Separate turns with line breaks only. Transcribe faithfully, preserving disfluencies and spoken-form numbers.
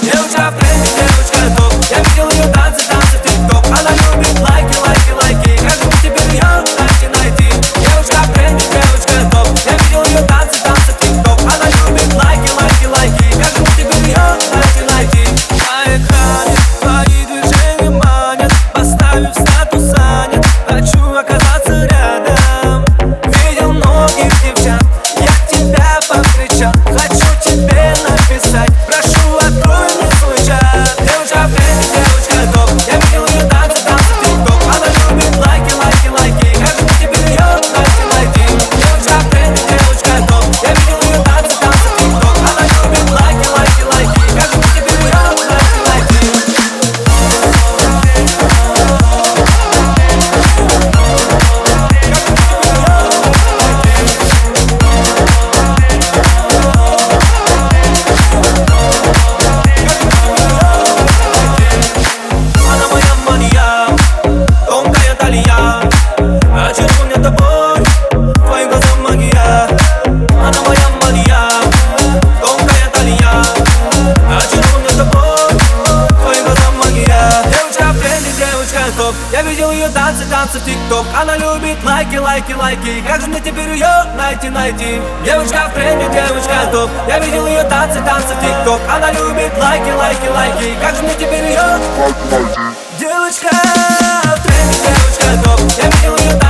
Девочка в тренде, девочка топ. Я видел ее танцы, танцы в тик-ток. Она любит лайки, лайки, лайки. Как же мне теперь ее найти, найти? Девочка в тренде, девочка топ. Я видел ее танцы, танцы в тик-ток. Она любит лайки, лайки, лайки. Как же мне теперь ее найти, найти? На экране твои движения манят. Поставив статус занят, хочу оказаться рядом. Видел многих девчат, я тебя покричал. Хочу тебе написать, прошу, открой мне свой чат. Девочка в тренде, девочка топ. Я видел ее танцы, танцы в тик-ток. Она любит лайки, лайки, лайки. Как же мне теперь ее найти, найти? Девочка в тренде, девочка топ. Я видел ее танцы, танцы в тик-ток. Она любит лайки, лайки, лайки. Как же мне теперь ее найти, найти? Она моя мания, тонкая талия. Очарован я тобой, твоим глазам магия. Она моя мания, тонкая талия. Очарован я тобой, твоим глазам магия. Девочка в тренде, девочка топ. Я видел ее танцы, танцы в тик-ток. Она любит лайки, лайки, лайки. Как же мне теперь ее найти, найти? Девочка в тренде, девочка топ. Я видел ее танцы, танцы в тик-ток. Она любит лайки, лайки, лайки. Как же мне теперь ее? Девочка в тренде, девочка топ. Я видел ее танцы.